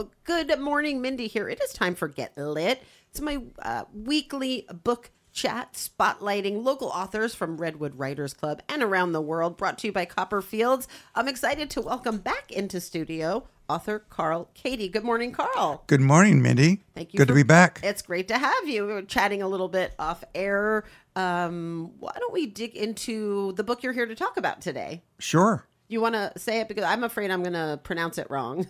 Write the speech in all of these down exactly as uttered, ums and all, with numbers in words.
Good morning, Mindy here. It is time for Get Lit. It's my uh, weekly book chat spotlighting local authors from Redwood Writers Club and around the world, brought to you by Copperfields. I'm excited to welcome back into studio author Carl Cady. Good morning, Carl. Good morning, Mindy. Thank you. Good for, to be back. It's great to have you. We were chatting a little bit off air. Um, why don't we dig into the book you're here to talk about today? Sure. You want to say it? Because I'm afraid I'm going to pronounce it wrong.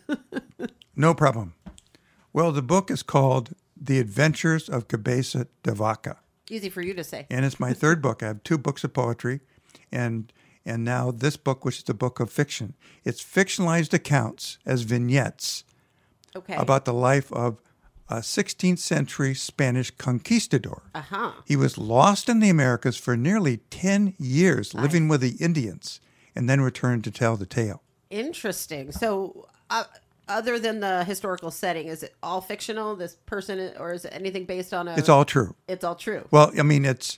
No problem. Well, the book is called The Adventures of Cabeza de Vaca. Easy for you to say. And it's my third book. I have two books of poetry and and now this book, which is a book of fiction. It's fictionalized accounts as vignettes Okay. about the life of a sixteenth century Spanish conquistador. Uh-huh. He was lost in the Americas for nearly ten years, living with the Indians, and then returned to tell the tale. Interesting. So, uh, other than the historical setting, is it all fictional? This person, or is it anything based on a? It's all true. It's all true. Well, I mean, it's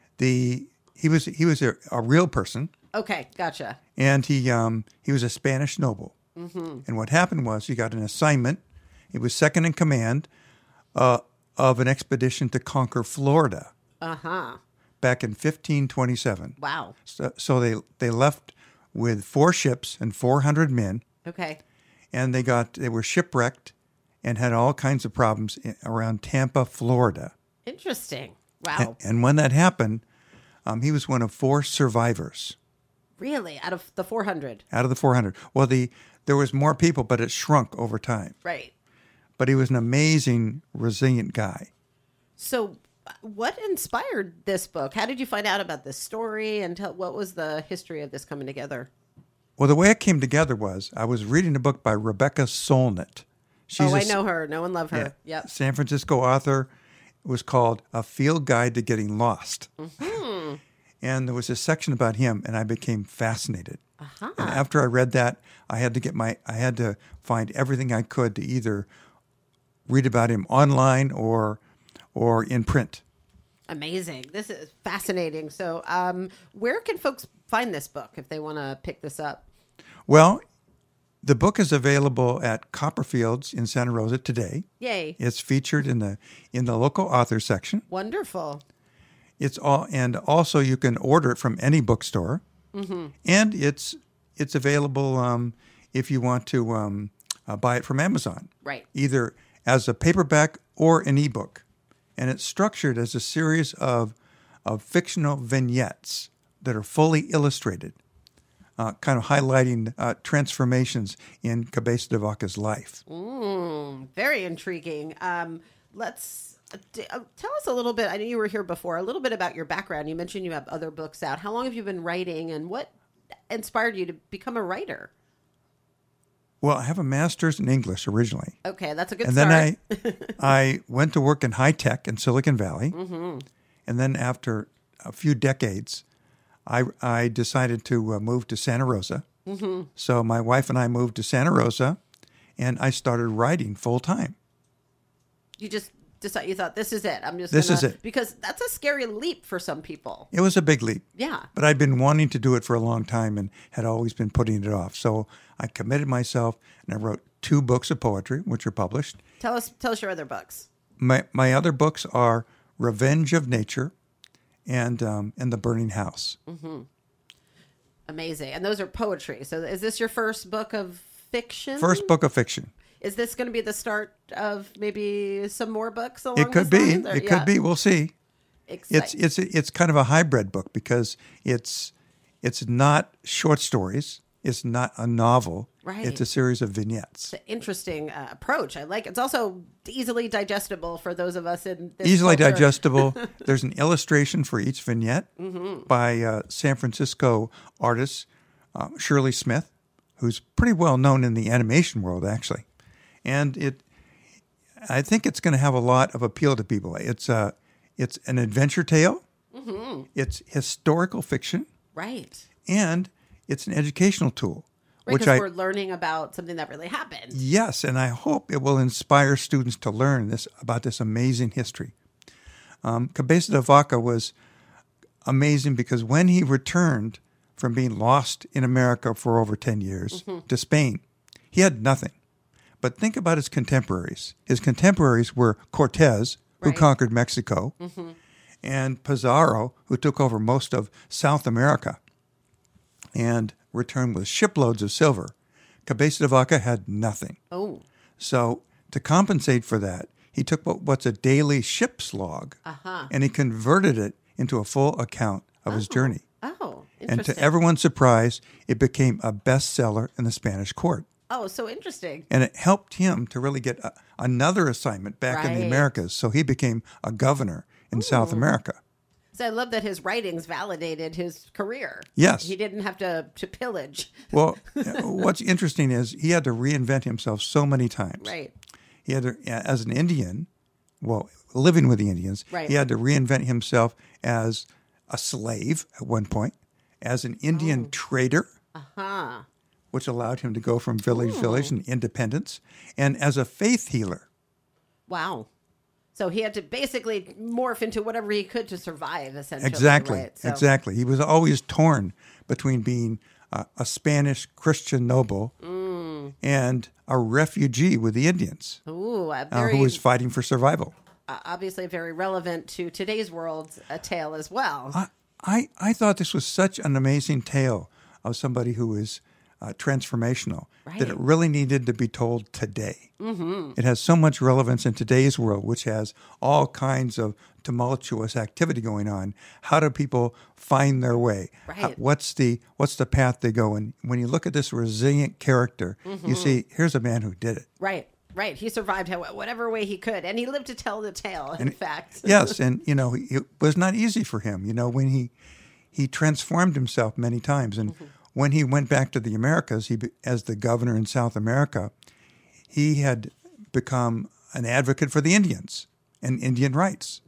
the he was he was a, a real person, Okay, gotcha. and he um he was a Spanish noble. Mm-hmm. And what happened was he got an assignment. He was second in command uh, of an expedition to conquer Florida Uh huh. back in fifteen twenty-seven. Wow. So, so they they left with four ships and four hundred men, Okay. and they got they were shipwrecked and had all kinds of problems in, around Tampa, Florida. Interesting. Wow. And, and when that happened, um, he was one of four survivors Really? Out of the four hundred? out of the four hundred. Well, the there was more people, but it shrunk over time. Right. But he was an amazing, resilient guy. So, what inspired this book? How did you find out about this story, and tell, what was the history of this coming together? Well, the way it came together was I was reading a book by Rebecca Solnit. She's oh, a I know her. Know and love her. yeah, Yep. San Francisco author. It was called A Field Guide to Getting Lost. Hmm. And there was a section about him, and I became fascinated. Uh-huh. And after I read that, I had to get my I had to find everything I could to either read about him online or or in print. Amazing. This is fascinating. So, um, where can folks find this book if they want to pick this up? Well, the book is available at Copperfields in Santa Rosa today. Yay. It's featured in the in the local author section. Wonderful. It's all, and also you can order it from any bookstore, mm-hmm. and it's it's available um, if you want to um, uh, buy it from Amazon, Right. either as a paperback or an ebook, and it's structured as a series of of fictional vignettes that are fully illustrated, uh, kind of highlighting uh, transformations in Cabeza de Vaca's life. Mm, very intriguing. Um, let's uh, d- uh, tell us a little bit. I know you were here before. A little bit about your background. You mentioned you have other books out. How long have you been writing, and what inspired you to become a writer? Well, I have a master's in English originally. Okay, that's a good And start. then I I went to work in high tech in Silicon Valley. Mm-hmm. And then after a few decades, I, I decided to uh, move to Santa Rosa. Mm-hmm. So my wife and I moved to Santa Rosa, and I started writing full time. You just decided, you thought, this is it. I'm just This gonna, is it. Because that's a scary leap for some people. It was a big leap, Yeah. but I'd been wanting to do it for a long time and had always been putting it off. So I committed myself, and I wrote two books of poetry, which are published. Tell us, tell us your other books. My my other books are Revenge of Nature and um, and The Burning House. Mm-hmm. Amazing. And those are poetry. So is this your first book of fiction? First book of fiction. Is this going to be the start of maybe some more books along It could this be. lines, or- It yeah. could be. We'll see. It's Excite- it's it's kind of a hybrid book because it's it's not short stories. It's not a novel. Right. It's a series of vignettes. It's an interesting uh, approach. I like it. It's also easily digestible for those of us in this Easily culture. digestible. There's an illustration for each vignette Mm-hmm. by uh, San Francisco artist um, Shirley Smith, who's pretty well known in the animation world, actually. And it, I think it's going to have a lot of appeal to people. It's a, it's an adventure tale. Mm-hmm. It's historical fiction, Right. and it's an educational tool. Right, which because I we're learning about something that really happened. yes, and I hope it will inspire students to learn this about this amazing history. Um, Cabeza de Vaca was amazing because when he returned from being lost in America for over ten years Mm-hmm. to Spain, he had nothing. But think about his contemporaries. His contemporaries were Cortez, who Right. conquered Mexico, Mm-hmm. and Pizarro, who took over most of South America and returned with shiploads of silver. Cabeza de Vaca had nothing. Oh, So to compensate for that, he took what, what's a daily ship's log uh-huh. and he converted it into a full account of his journey. Oh, And interesting. to everyone's surprise, it became a bestseller in the Spanish court. Oh, so interesting. And it helped him to really get a, another assignment back in the Right. Americas. So he became a governor in South America. So I love that his writings validated his career. Yes. He didn't have to, to pillage. Well, what's interesting is he had to reinvent himself so many times. Right. He had to, as an Indian, well, living with the Indians, Right. he had to reinvent himself as a slave at one point, as an Indian Oh. trader, Uh-huh. which allowed him to go from village to village and independence, and as a faith healer. Wow. So he had to basically morph into whatever he could to survive, essentially. Exactly, Right? So, exactly. He was always torn between being uh, a Spanish Christian noble Mm. and a refugee with the Indians, Ooh, a uh, very, who was fighting for survival. uh, obviously very relevant to today's world, a tale as well. I, I, I thought this was such an amazing tale of somebody who is uh, transformational that it Right. really needed to be told today. Mm-hmm. It has so much relevance in today's world, which has all kinds of tumultuous activity going on. How do people find their way? How- Right. what's the what's the path they go? And when you look at this resilient character, Mm-hmm. you see here's a man who did it. Right, right. He survived how, whatever way he could, and he lived to tell the tale, in fact. Yes, and you know it was not easy for him. You know when he he transformed himself many times, and Mm-hmm. when he went back to the Americas, he be- as the governor in South America, he had become an advocate for the Indians and Indian rights,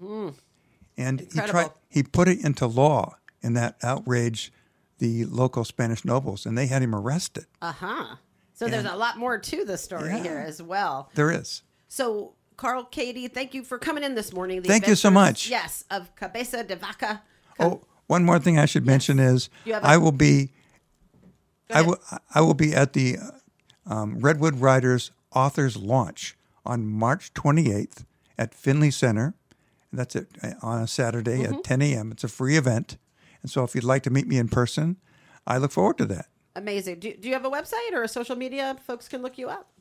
and he tried Incredible. he put it into law, and that outraged the local Spanish nobles, and they had him arrested. Uh-huh. So there's a lot more to the story Yeah. here as well. There is. So, Carl, Katie, thank you for coming in this morning. The Thank you so adventures, much. Yes, of Cabeza de Vaca. Oh, one more thing I should mention is You have a- I will be Go I ahead. will I will be at the um, Redwood Writers authors launch on March twenty-eighth at Finley Center. And that's it on a Saturday Mm-hmm. at ten a.m. It's a free event. And so if you'd like to meet me in person, I look forward to that. Amazing. Do, do you have a website or a social media folks can look you up?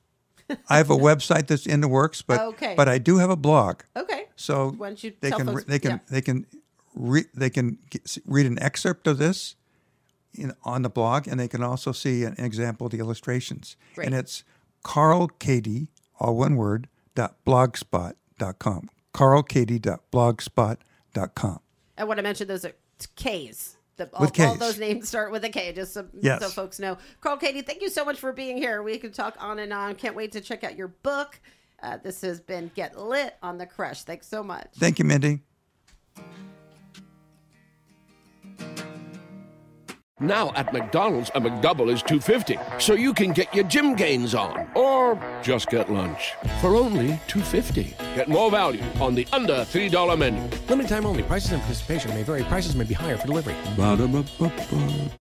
I have a website that's in the works, but Okay. but I do have a blog. Okay. So Why don't you they tell can folks- they can yeah. they can re, they can get, read an excerpt of this in, on the blog, and they can also see an example of the illustrations. Great. And it's Carl Cady, all one word, dot blogspot dot com. Carl Cady dot blogspot dot com. I want to mention those are K's. The, all, With all Ks. those names start with a K, just so, Yes. so folks know. Carl, Katie, thank you so much for being here. We could talk on and on. Can't wait to check out your book. Uh, this has been Get Lit on the Crush. Thanks so much. Thank you, Mindy. Now at McDonald's, a McDouble is two fifty, so you can get your gym gains on, or just get lunch for only two fifty. Get more value on the under three dollar menu. Limited time only. Prices and participation may vary. Prices may be higher for delivery. Ba-da-ba-ba-ba.